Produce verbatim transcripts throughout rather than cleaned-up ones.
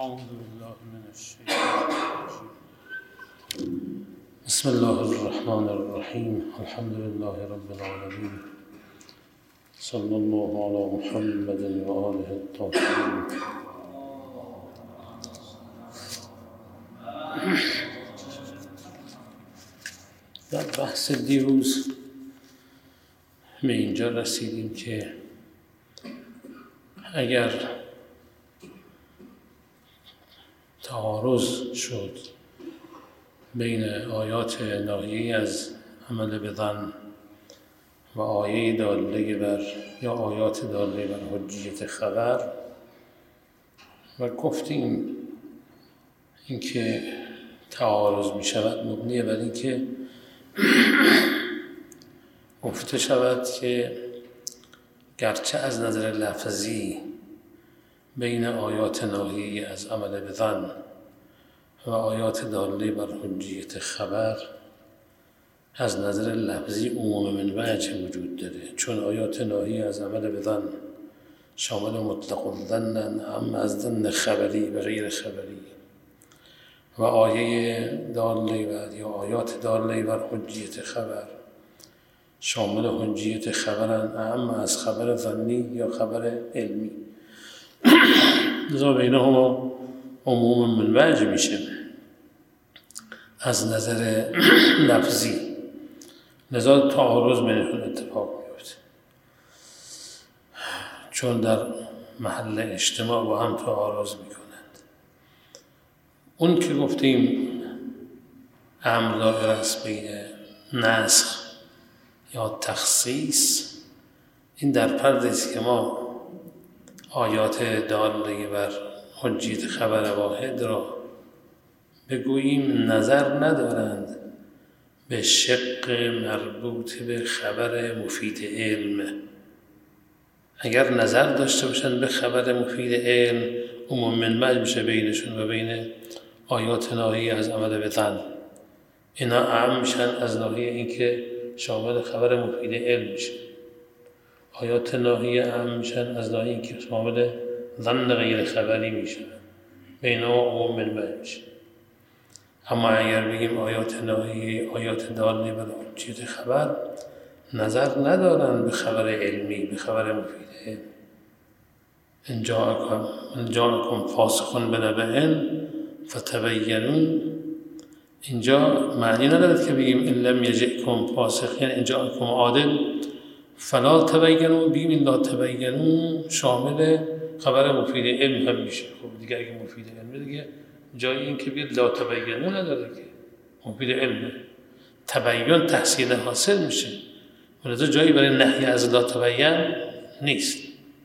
أعوذ بالله من الشيطان الرجيم. بسم الله الرحمن الرحيم. الحمد لله رب العالمين. صلى الله على محمد وآله الطاهرين. در بحث دیروز به اینجا رسیدیم که اگر تعارض شد بین آیات ناهیه از عمل به ظن و آیه داله بر یا آیات داله بر حجیت خبر و گفتیم اینکه تعارض می شود مبنی بر اینکه گفته شود که گرچه از نظر لفظی بین آیات ناهیه از عمل به ظن و آیات داله بر حجیت خبر از نظر لفظی عموم من وجه وجود داره، چون آیات ناهیه از عمل به ظن شامل مطلق الظن اما از ظن خبری و غیر خبری و آیه داله بر یا آیات داله بر حجیت خبر شامل حجیت خبرن اما از خبر ظنی یا خبر علمی. لذا بینهما عموم من وجه میشه از نظر لفظی، لذا تعارض بینشون اتفاق میفته چون در محل اجتماع با هم تعارض میکنند. اون که گفتیم امر دائر است بین نسخ یا تخصیص، این در پرده است که ما آیات داله بر حجیت خبر واحد را بگوییم نظر ندارند به شق مربوط به خبر مفید علم. اگر نظر داشته باشند به خبر مفید علم عموم من وجه میشه بینشون و بین آیات ناهیه از عمل به ظن. اینا اعم میشن از ناحیه اینکه شامل خبر مفید علم میشه. آیات ناهیه اعم میشن از ناحیه اینکه شامل ظن غیر خبری میشه، بین عموم من وجه میشه. اما اگر بگیم آیات ناهیه آیات داله بر حجیت خبر نظر ندارن به خبر علمی، به خبر مفید علم. ان جاءکم ان جاءکم فاسق بنبأ فتبینوا، اینجا معنی ندارد که بگیم ان لم یجئکم فاسق، یعنی ان جاءکم عادل فلا تبینوا، بگیم این لا تبینوا شامل خبر مفید علم هم میشه. خب دیگه اگه مفید علم دیگه جای این که بیاد لا تبینوا نداره که مفید علم، تبین تحصیل حاصل میشه، ولذا جایی برای نهی از لا تبین نیست.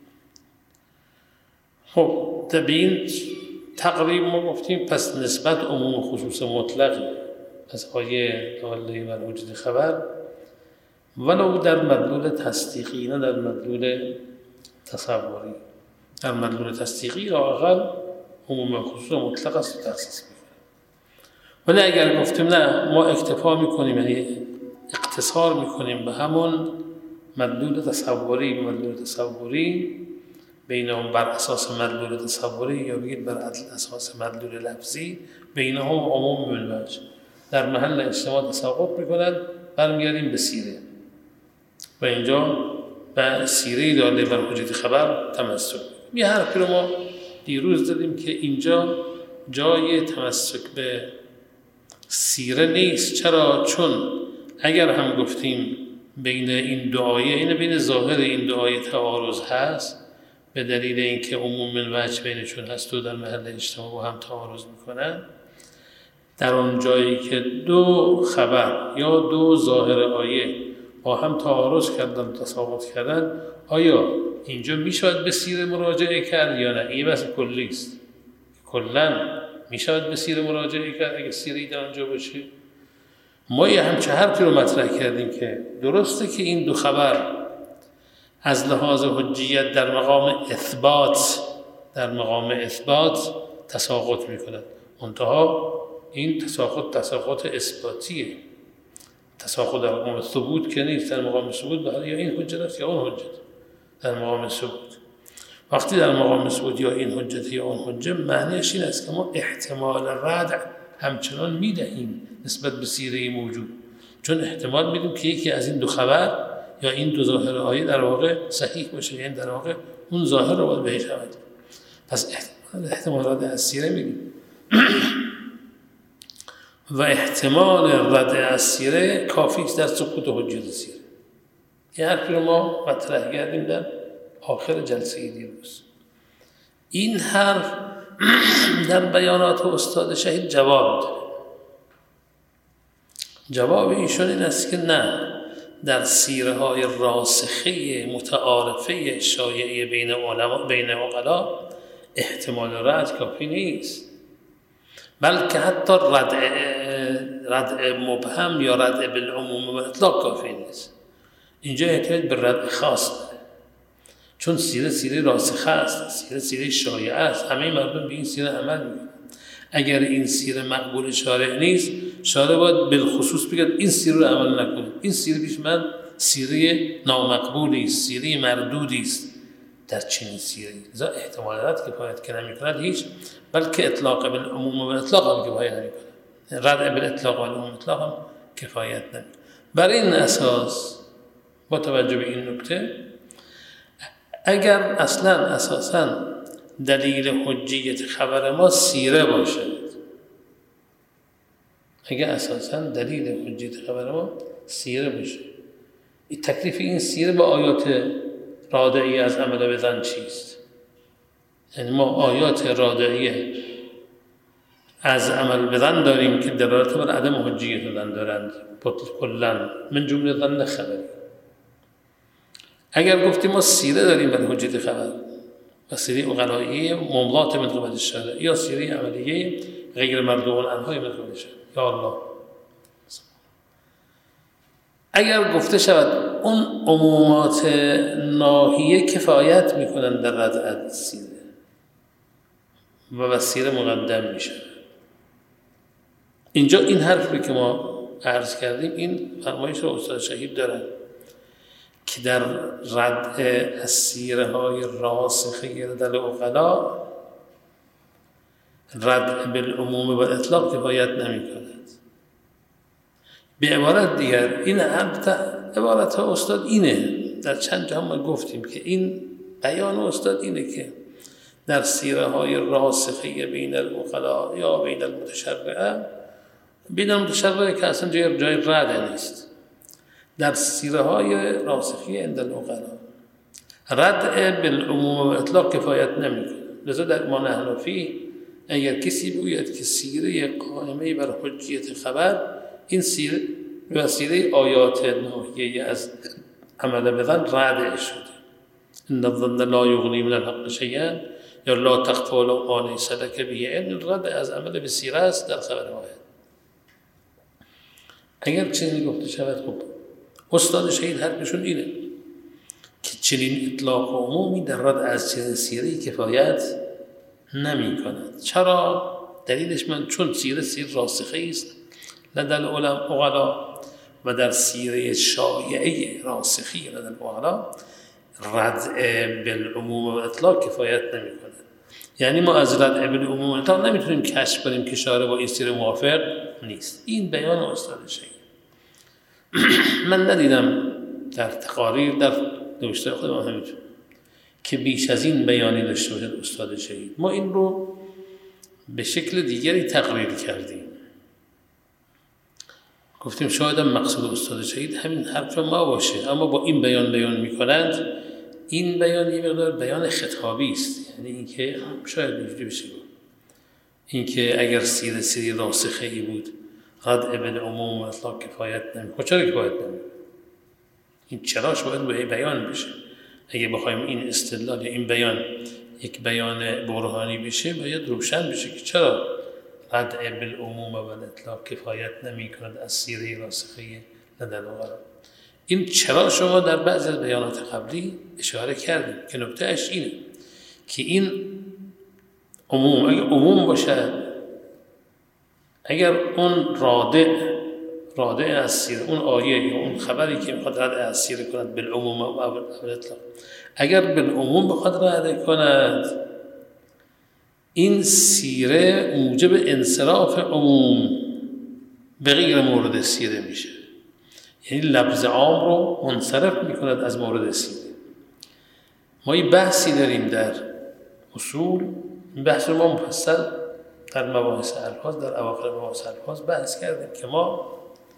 خب تبیین تقریب ما گفتیم پس نسبت عموم خصوص مطلق از آیه داله بر حجیت خبر ولو در مدلول تصدیقی نه در مدلول تصوری. در مدلول تصدیقی را اقل عموم خصوص مطلق است و تخصیص میکنه. ولی اگر گفتیم نه ما اکتفا میکنیم یعنی اقتصار میکنیم به همون مدلول تصوری مدلول تصوری بینهم بر اساس مدلول تصوری یا بگید بر اساس مدلول لفظی بینهم عموم من وجه، در محل اجتماع تساقط میکنند. برمیگردیم به سیره و اینجا به سیره داله بر حجیت خبر تمسک. یه حرفی رو ما دیروز دادیم که اینجا جای تمسک به سیره نیست. چرا؟ چون اگر هم گفتیم بین این دو آیه این بین ظاهر این دو آیه تعارض هست به دلیل اینکه عموم من وجه بینشون هست و در محل اجتماع با هم تعارض میکنن، در اون جایی که دو خبر یا دو ظاهر آیه با هم تعارض کردن تساقط کردن، آیا اینجا میشود به سیره مراجعه کرد یا نه؟ این بحث کلی است. کلا میشود به سیره مراجعه کرد اگه سیره در آنجا باشه. ما یه همچه حرفی رو مطرح کردیم که درسته که این دو خبر از لحاظ حجیت در مقام اثبات در مقام اثبات تساقط میکنند، منتها این تساقط تساقط اثباتیه، تساقط در مقام ثبوت که نیست. در مقام ثبوت یا این حجت است یا اون حجت، در مقام ثبوت. وقتی در مقام ثبوت یا این حجت یا اون حجت، معنیش این است که ما احتمال رد همچنان میدهیم نسبت به سیره موجود، چون احتمال میدیم که یکی از این دو خبر یا این دو ظاهر آیه در واقع صحیح باشه، یعنی در واقع اون ظاهر رو باید بهش عمل. پس احتمال احتمال رد از سیره میدیم و احتمال رد از سیره کافی است در سقوط حجت سیره. این حرفی رو ما مطرح کردیم در آخر جلسه دیروز. این حرف در بیانات استاد شهید جواب داره. جواب ایشون این است که نه، در سیره های راسخه متعارفه شایعه بین علما بین عقلا احتمال رد کافی نیست، بلکه حتی رد رد مبهم یا رد بالعموم و اطلاق کافی نیست. اینجا احتیاج به رد خاص داره، چون سیره سیره راسخه است، سیره سیره شایعه است، همه مردم به این سیره عمل میکنند. اگر این سیره مقبول شارع نیست، شارع باید بالخصوص بگه این سیره رو عمل نکنید، این سیره پیش من سیره نامقبولی است، سیره مردودی است در چنین سیره. لذا احتمال رد کفایت که نمی‌کند هیچ، بلکه اطلاق بالعموم و اطلاق هم کفایت نمی‌کند، رد بالاطلاق و العموم اطلاق هم کفایت نمی‌کند. بر این اساس با توجه به این نکته، اگر اصلا اساساً دلیل حجیت خبر ما سیره باشد، اگر اساساً دلیل حجیت خبر ما سیره باشه، این تکلیف این سیره با آیات رادعی از عمل بزن چیست؟ یعنی ما آیات رادعی از عمل بزن داریم که دلالت بر عدم حجیت بزن دارند کلاً من جمله ظن خبری. اگر گفتیم ما سیره داریم بر حجیت خبر و سیره عقلایی مملات من قبل الشرع یا سیره عملیه غیر مردوغ عنها من قبل الشرع، یا الله، اگر گفته شود اون عمومات ناهیه کفایت میکنن در رد از سیره و بر سیره مقدم میشه، اینجا این حرفی که ما عرض کردیم این فرمایش رو استاد شهید دارن که در رد از سیره های راسخه دل عقلا رد بالعموم و اطلاق کفایت نمی کند. به عبارت دیگر این عبارت ها استاد اینه، در چند جا هم گفتیم که این بیان استاد اینه که در سیره های راسخه بین العقلا یا بین المتشرعه، بین المتشرعه که اصلا جای, جای رد نیست، در سیره های راسخی عند العقلا رد بالعموم و اطلاق کفایت نمیکنه. لذا در ما نحنفی اگر کسی بگوید که سیره قائمه بر حجیت خبر، این سیره و سیره آیات ناهیه از عمل بزن رد شده، ان الظن لا یغنی من الحق شیئا یا لا تخف ولو ما لیس لک به علم، رد از عمل به سیره است در خبر آیات. اگر چنین گفته شود، خب استاد شهید حرفشون اینه که چنین اطلاق عمومی در رد از چنین سیره کفایت نمی کند. چرا؟ دلیلش من چون سیره سیر راسخه است لدى العقلا و در سیره شایعه راسخی لدى العقلا رد بالعموم و اطلاق کفایت نمی کند. یعنی ما از رد بالعموم و اطلاق نمیتونیم کشف کنیم که شارع با این سیره موافق نیست. این بیان استاد شهید. من ندیدم در تقاریر در نوشته خودم همینطور که بیش از این بیانی داشته باشد استاد شهید. ما این رو به شکل دیگری تقریر کردیم، گفتیم شاید مقصود استاد شهید همین حرف ما باشه، اما با این بیان بیان میکنند. این بیان یه مقدار بیان خطابی است، یعنی اینکه شاید اینجوری بشه اینکه اگر سیره سیری راسخه ای بود رد ابن عموم و اطلاق کفایت نمیکنه. چرا کفایت نمیکنه؟ این چراش باید به بیان بشه. اگه بخوایم این استدلال این بیان یک بیان برهانی بشه، باید روشن بشه که چرا رد ابن عموم و اطلاق کفایت نمیکند از سیره راسخه لدى العقلا. این چرا شما در بعضی از بیانات قبلی اشاره کردیم که نکته اش اینه که این عموم اگر عموم باشه، اگر اون رادع رادع از سیره، اون آیه یا اون خبری که میخواد رد از سیره کند بالعموم و اطلاق، اگر بالعموم بخواد رد کند، این سیره موجب انصراف عموم به غیر مورد سیره میشه، یعنی لفظ عام رو منصرف میکند از مورد سیره. ما یه بحثی داریم در اصول، این بحث رو ما مفصل در مباحث الفاظ، در اواخر مباحث الفاظ بحث کردیم که ما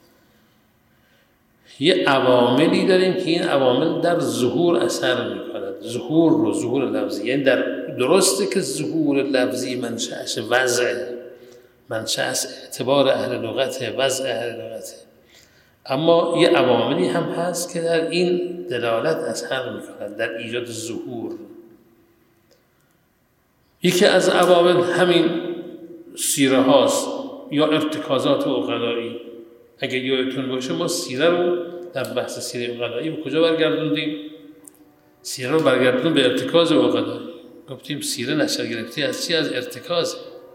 یه عواملی داریم که این عوامل در ظهور اثر میکند. ظهور رو، ظهور لفظی، یعنی در درسته که ظهور لفظی منشأش وضع، منشأش اعتبار اهل لغت، وضع اهل لغت، اما یه عواملی هم هست که در این دلالت اثر میکند در ایجاد ظهور. یکی از عوامل همین سیره هاست یا ارتکازات عقلایی. اگه یادتون باشه ما سیره رو در بحث سیره عقلایی به کجا برگردوندیم؟ سیره رو برگردوندیم به ارتکاز عقلایی. گفتیم سیره نشأ گرفته از چی؟ از ارتکاز.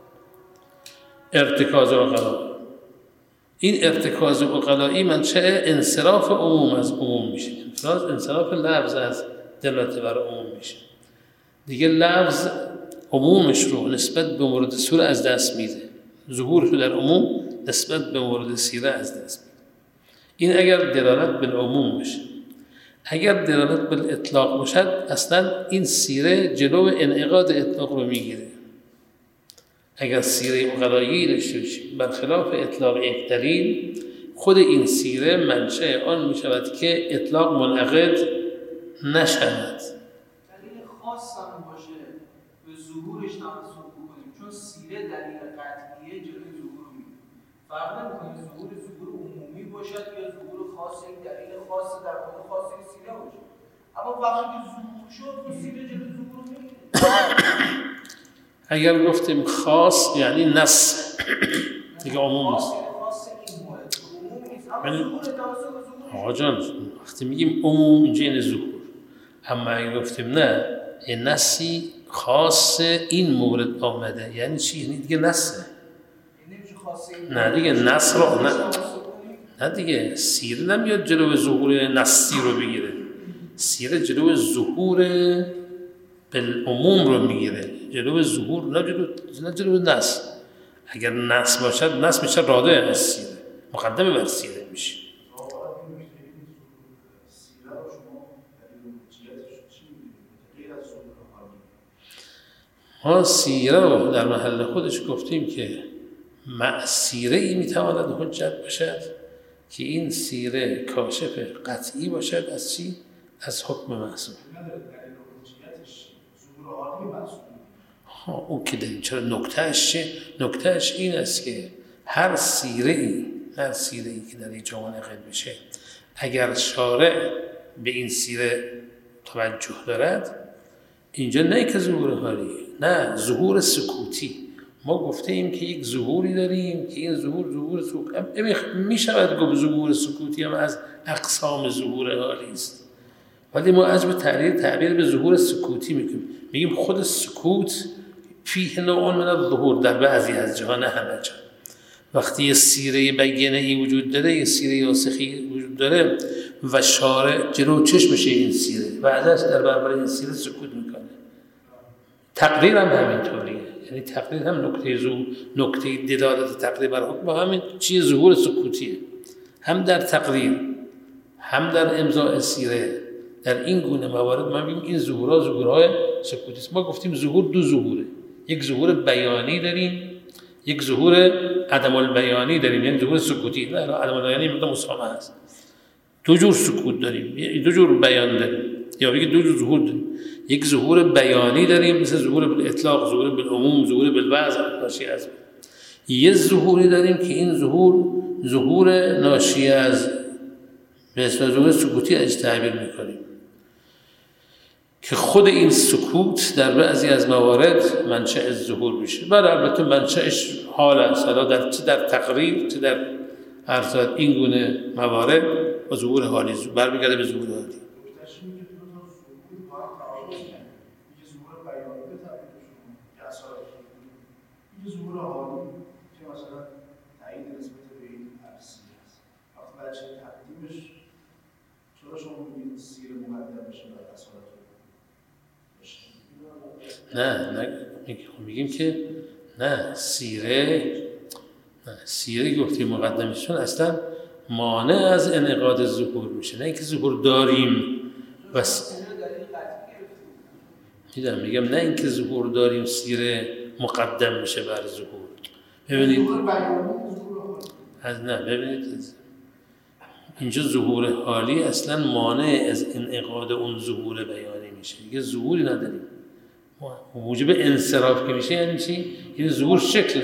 ارتکاز عقلایی. این ارتکاز عقلایی منشأ انصراف عموم از عموم میشه. انصراف لفظ از دلالت بر عموم میشه. دیگه لفظ عمومش رو نسبت به مورد سوره از دست میده. ظهورش در عموم نسبت به مورد سیره از دست میده. این اگر دلالت بالعموم بشه. اگر دلالت بالاطلاق باشد، اصلا این سیره جلو انعقاد اطلاق رو میگیره. اگر سیره عقلایی داشته باشیم برخلاف اطلاق یک دلیل، خود این سیره منشأ آن میشود که اطلاق منعقد نشود. دلیل خاص هم باشه به ظهورش تمسک بکنیم، چون سیره دلیل قطعیه جلوی ظهور میگیره. فرق نمی‌کنه ظهور ظهور عمومی باشد یا ظهور خاص، یک دلیل خاص در مورد خاص سیره باشه. اما وقتی که ظهور شد، اون سیره جلوی ظهور میگیره. اگر گفتیم خاص یعنی نص دیگه عموم نیست. خاص این مورد عموم نیست، اما ظهور توسط ظهور. آقا جان وقتی میگیم عموم اینجا این ظهور، اما اگر گفتیم نه این نصی خاص این مورد آمده، یعنی چی؟ یعنی دیگه نصه. نه دیگه نص رو نه نه دیگه سیره نمیاد جلو ظهور نصی رو بگیره، سیره جلو ظهور بالعموم رو میگیره، جلو ظهور نه جلو نه جلو نص. اگر نص باشد نص میشه رادع از سیره، مقدمه بر سیره میشه. ما سیره رو در محل خودش گفتیم که سیره ای میتواند حجت باشد که این سیره کاشف قطعی باشد از چی؟ از حکم معصوم. ها او که داریم چرا نکتهش چه؟ نکتهش این است که هر سیره ای هر سیره ای که در این جامعه نقل بشه، اگر شارع به این سیره توجه دارد، اینجا نه که ظهور حالی، نه ظهور سکوتی. ما گفته ایم که یک ظهوری داریم که این ظهور ظهور سکوتی می شود گفت ظهور سکوتی هم از اقسام ظهور حالی است، ولی ما از به تعبیر تعبیر به ظهور سکوتی میکنیم، میگیم خود سکوت فیه نوع من الظهور در بعضی از جهان، نه همه جا. وقتی یه سیره بگینه ای وجود داره، یه سیره یاسخی وجود داره و شارع جلو چشمشه این سیره و ازش در برابر این سیره سکوت میکنه. تقریر هم همینطوریه، یعنی تقریر هم نکته زو نکته دلالت تقریر بر حکم همین چیز ظهور سکوتیه، هم در تقریر هم در امضاء سیره. در این گونه موارد ما میگیم این ظهورها ظهورهای سکوتی است. ما گفتیم ظهور دو ظهوره، یک ظهور بیانی داریم، یک ظهور عدم البیانی داریم، یعنی ظهور سکوتی. نه عدم البیانی مقدار مسامحه است. دو جور سکوت داریم، دو جور بیان داریم، یا بگید دو جور ظهور داریم. یک ظهور بیانی داریم مثل ظهور بالاطلاق، ظهور بالعموم، ظهور بالوضع ناشی از. یه ظهوری داریم که این ظهور ظهور ناشی از به اسم ظهور سکوتی از تعبیر میکنیم، که خود این سکوت در بعضی از موارد منشأ ظهور میشه. بعد البته منشأش حال است، در چه در تقریر چه در ارزاد این گونه موارد و ظهور حالی برمیگرده به ظهور حالی. ظهور حالی که مثلا تعیین نسبت به این عرصی است، وجه تقدیمش چرا شما میگید سیر مقدم بشه بر اصالت؟ نه نه میگیم که نه سیره نه سیره گفتیم مقدمش، چون اصلا مانع از انعقاد ظهور میشه، نه اینکه ظهور داریم بس. میدونم میگم نه اینکه ظهور داریم سیره مقدم میشه بر ظهور. ببینید از نه ببینید اینجا ظهور حالی اصلا مانع از انعقاد اون ظهور بیانی میشه، دیگه ظهوری نداریم. موجب انصراف که میشه یعنی چی؟ یعنی ظهور شکل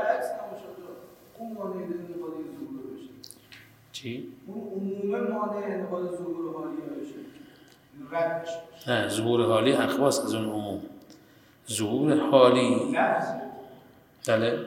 چی؟ اون عموم مانع انعقاد ظهور حالی بشه رد بشه. نه ظهور حالی اخواص از اون عموم. ظهور حالی لفظ بله لفظ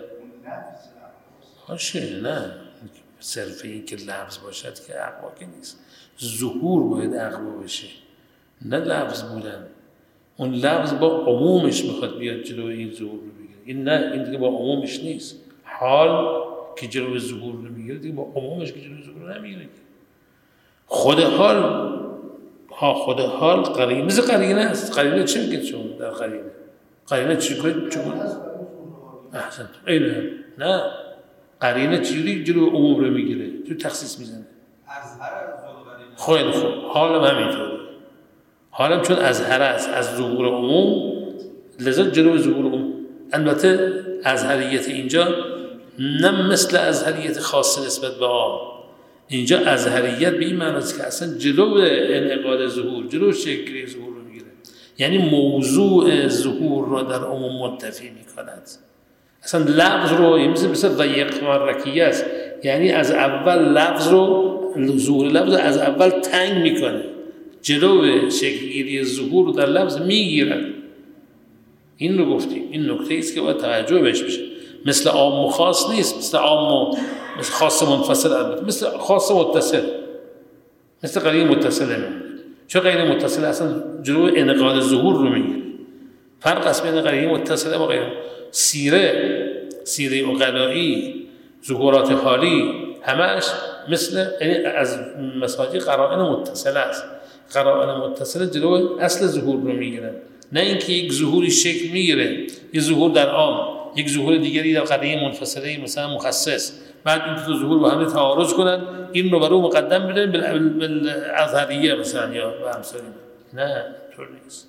باشه، نه صرف این که لفظ باشد که اقوا که نیست، ظهور باید اقوا بشه نه لفظ بودن. اون لفظ با عمومش میخواد بیاد جلو این ظهور رو بگیره، این نه این دیگه با عمومش نیست. حال که جلو ظهور رو میگیره دیگه با عمومش که جلو ظهور رو نمیگیره. خود حال ها خود حال قرینه مثل قرینه است. قرینه چی میگه چون در قرینه قرینه چی کنید چون احسن اینه نه قرینه چجوری جلو عموم رو میگیره؟ تو تخصیص میزنه. اظهر از ظهور قرینه. خیلی خوب حالم همینطوره. حالم چون اظهر است از ظهور عموم لذا جلو ظهور عموم. البته اظهریت اینجا نه مثل اظهریت خاص نسبت به عام. اینجا اظهریت به این معنی است که اصلا جلو انعقاد ظهور جلو شکلی ظهور رو میگیره، یعنی موضوع ظهور را در عموم منتفی میکند. اصلا لفظ رو مثل مثل ضیق مرکیه است، یعنی از اول لفظ رو ظهور لفظ رو از اول تنگ میکنه، جلو شکلگیری ظهور رو در لفظ میگیرد. این رو گفتیم، این نکته است که باید توجه بهش بشه. مثل عام و خاص نیست، مثل عام و مثل خاص منفصل، البته مثل خاص متصل، مثل قرینه متصله نمید. چون قرینه متصله اصلا جلو انعقاد ظهور رو میگیره. فرق است بین قرینه متصله و غیره. سیره سیره عقلایی ظهورات حالی همش مثل یعنی از مساجی قرائن متصله است. قرائن متصله جلو اصل ظهور رو میگیرن، نه اینکه یک ظهوری شکل میگیره، یک ظهور در عام، یک ظهور دیگری در قرینه منفصله مثلا مخصص، بعد این دو ظهور با هم تعارض کنن، این رو برای مقدم بدن بالاظهریه مثلا یا به امثال این. نه طور نیست.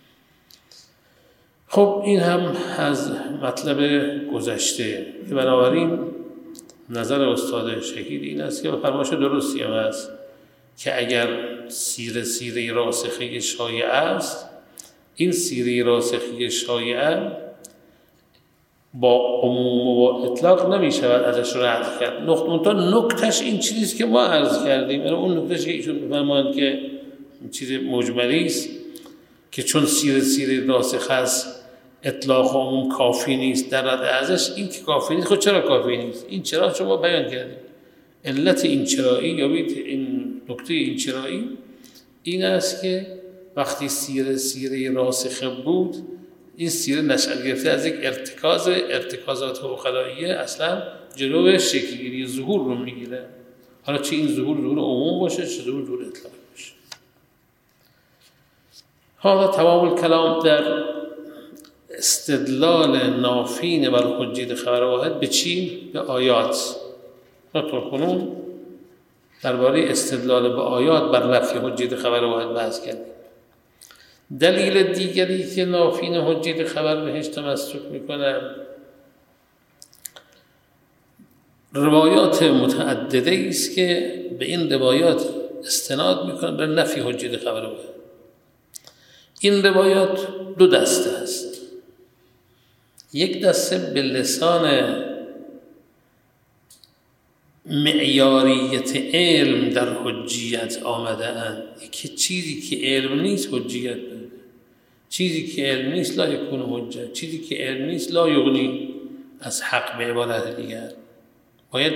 خب این هم از مطلب گذشته که بنابراین نظر استاد شهید این است که فرمایش درستی هم است که اگر سیره سیره راسخه شایعه است، این سیره راسخه شایعه با عموم و با اطلاق نمی شود ازش رد کرد. نقطه نکتش این چیزیست که ما عرض کردیم، اون نکتش که ایشون می‌فرمایند که چیز مجملی است که چون سیره سیره راسخه است اطلاق عموم کافی نیست در رد ازش. این که کافی نیست، خود چرا کافی نیست؟ این چرا شما بیان کردیم. علت این چرایی یا این نکته این چرایی این است که وقتی سیره سیره راسخه بود، این سیره نشأت گرفته از یک ارتکاز ارتکازات عقلاییه، اصلا جلو شکلگیری ظهور رو میگیره. حالا چه این ظهور ظهور عموم باشه چه ظهور ظهور اطلاق باشه. حالا تمام الکلام در استدلال نافین بر حجیت خبر واحد به چی؟ به آیات. نطور کنون درباره استدلال به آیات بر رفع حجیت خبر واحد بحث کردیم. دلیل دیگری که نافین حجیت خبر بهش تمسک میکنه روایات متعدده است که به این روایات استناد میکنن بر نفی حجیت خبر واحد. این روایات دو دسته است. یک دسته به لسان معیاریت علم در حجیت آمده اند که چیزی که علم نیست حجیت بده، چیزی که علم نیست لا یکون حجت، چیزی که علم نیست لا یغنی از حق. به عبارت دیگر باید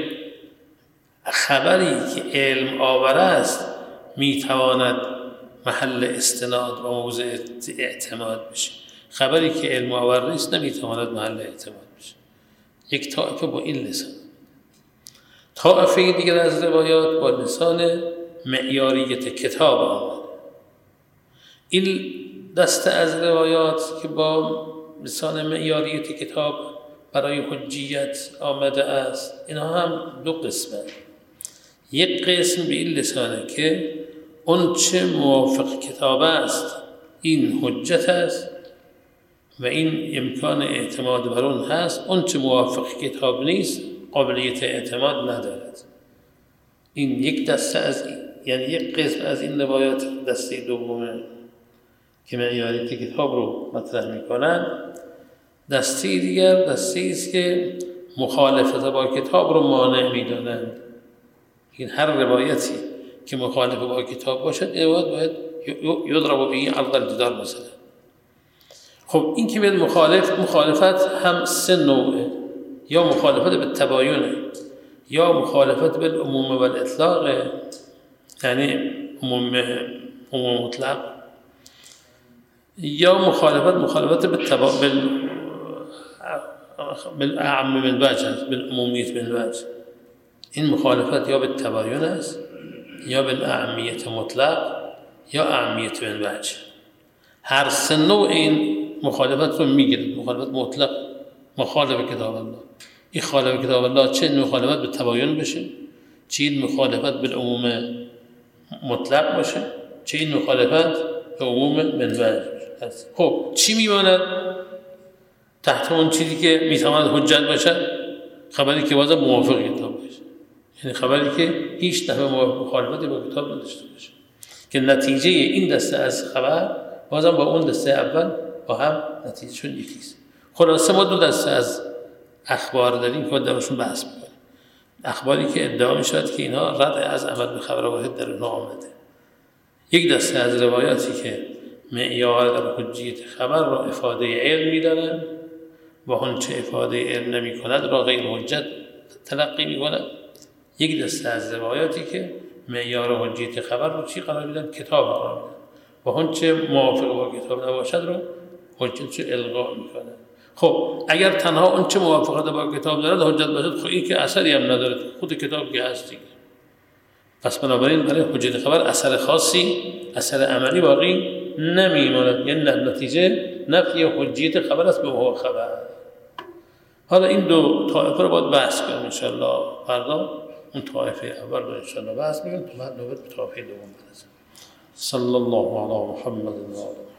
خبری که علم آور است میتواند محل استناد و موضع اعتماد بشه، خبری که علم آور نیست نمیتواند محل اعتماد بشه. یک طایفه با این لسان. طائفه دیگر از روایات با لسان معیاریت کتاب آمد. این دسته از روایات که با لسان معیاریت کتاب برای حجیت آمده است، اینها هم دو قسمه. یک قسم به این لسانه که اون چه موافق کتاب است این حجت است و این امکان اعتماد بر اون هست، اون چه موافق کتاب نیست قابلیت اعتماد ندارد. این یک دسته از این، یعنی یک قسم از این روایات دسته دومه که معیاریت کتاب رو مطرح میکنن. دسته دیگر دسته است که مخالفت با کتاب رو مانع میدانند. این هر روایتی که مخالف با کتاب باشد این روایت باید یضرب به این عرض الجدار مثلا. خب این که باید مخالف مخالفت هم سه نوعه، یا مخالفت به تباینه، یا مخالفت به عموم و الاطلاق، یعنی عموم عموم مطلق، یا مخالفت مخالفت به تبا بال بالاعم من وجه، بالعمومیت من وجه. این مخالفت یا به تباین است، یا بالاعمیت مطلق، یا اعمیت من وجه. هر سه نوع این مخالفت رو میگیرد. مخالفت مطلق، مخالف کتاب الله، این خالف کتاب الله چه مخالفت به تباین بشه، چه این مخالفت به عموم مطلق باشه، چه این مخالفت به عموم من وجه. خب چی میماند تحت اون چیزی که میتواند حجت باشد؟ خبری که بازم موافق کتاب باشه، یعنی خبری که هیچ نحوه مخالفتی با کتاب نداشته باشه، که نتیجه این دسته از خبر بازم با اون دسته اول با هم نتیجهشون یکیست. خلاصه ما دو دسته از اخبار داریم که درشون بحث میکنیم. اخباری که ادعا میشود که اینها رد از عمل به خبر واحد در اونها آمده. یک دسته از روایاتی که معیار در حجیت خبر را افاده علم میدانند و آنچه افاده علم نمی کند را غیر حجت تلقی می کند. یک دسته از روایاتی که معیار حجیت خبر رو چی قرار میدن؟ کتاب قرار میدن و آنچه موافق با کتاب نباشد را حجت الغا می کند. خب اگر تنها آنچه موافقت با کتاب دارد حجت باشد، خب این که اثری هم نداره، خود کتاب که هست دیگه. پس بنابراین برای حجت خبر اثر خاصی، اثر عملی باقی نمیماند، یعنی نتیجه نفی حجیت خبر است به هو خبر. حالا این دو طایفه رو باید بحث کنیم ان شاء الله. فردا اون طایفه اول رو ان شاء الله بحث می‌کنیم، بعد نوبت به طایفه دوم برسیم. صلی الله علی محمد و آله